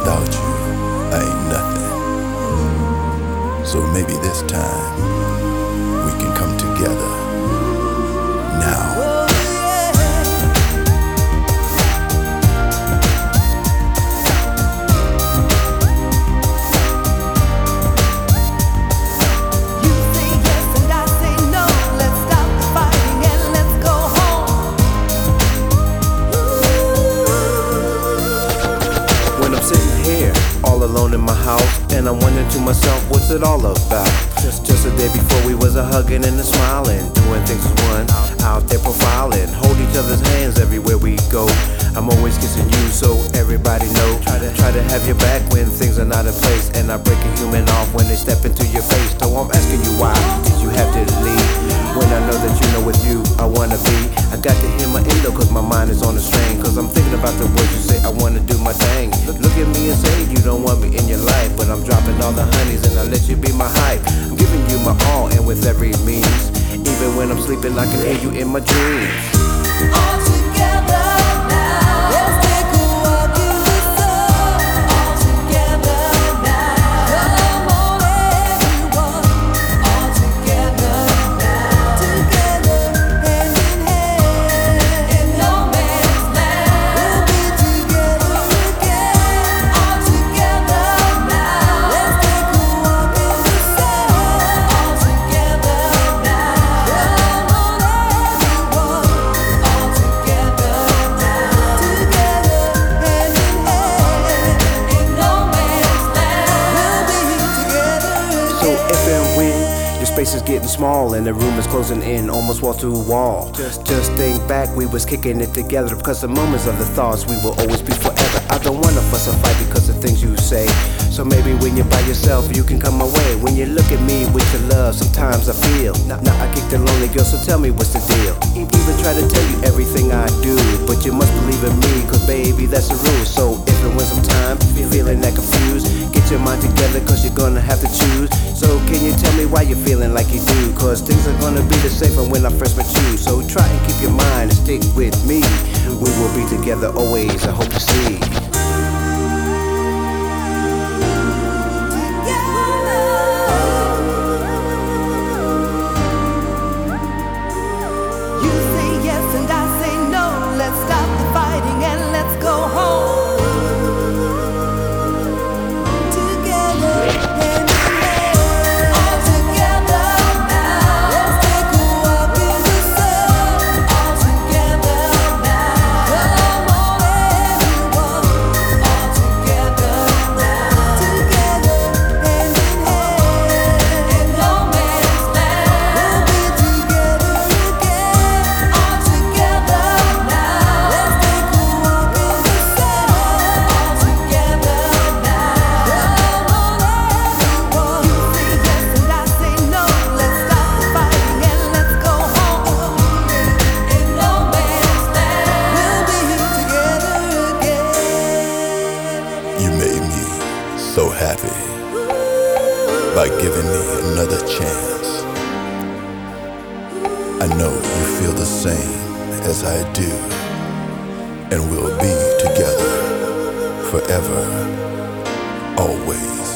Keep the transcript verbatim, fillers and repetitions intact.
without you, I ain't nothing. So maybe this time we can come together now. Alone in my house, and I'm wondering to myself, what's it all about? Just just a day before we was a hugging and a smiling, doing things as one, out there profiling, hold each other's hands everywhere we go. I'm always kissing you so everybody know. Try to try to have your back when things are not in place, and I break a human off when they step into your face. So I'm asking you, why did you have to leave? When I know that you know with you I wanna be. I got to hear my endo cause my mind is on the strain, cause I'm thinking about the words you say. I wanna do my thing. Look, look at me and say you don't want me in your life, but I'm dropping all the honeys and I let you be my hype. I'm giving you my all and with every means. Even when I'm sleeping I can hear you in my dreams. All together now. Let's take a walk in the sun. All together now. Come on everyone. All together now. Together hand in hand. In no man's land. We'll be together again. All together now. Let's take a walk in the sun. All together now. Come on everyone. All together now. Together hand in hand. In no man's land. We'll be together again. So if and when your space is getting small and the room is closing in almost wall to wall, just just think back, we was kicking it together, because the moments of the thoughts we will always be forever. I don't wanna fuss or fight because of things you say. So maybe when you're by yourself you can come my way. When you look at me with your love, sometimes I feel now, now I kick the lonely girl, so tell me what's the deal. E- Even try to tell you everything I do, but you must believe in me, cause baby that's the rule. So if and when sometime you're feeling that confused, get your mind together cause you're gonna have to choose. So can you tell me why you're feeling like you do? Cause things are gonna be the same from when I first met you. So try and keep your mind and stick with me. We will be together always, I hope to see. You say yes and I say no. Let's stop the fighting and let's go home. Together, hand in hand. All together now. Let's take a walk in the sun. All together now. Come on everyone. All together now. Together, hand in hand. In no man's land. We'll be together again. All together now. Let's take a walk in the sun. All together now. Come on everyone. You say yes and I say no. Let's stop the fighting and let's go home. In no man's land. We'll be together again. You made me so happy by giving me another chance. I know you feel the same as I do, and we'll be together forever, always.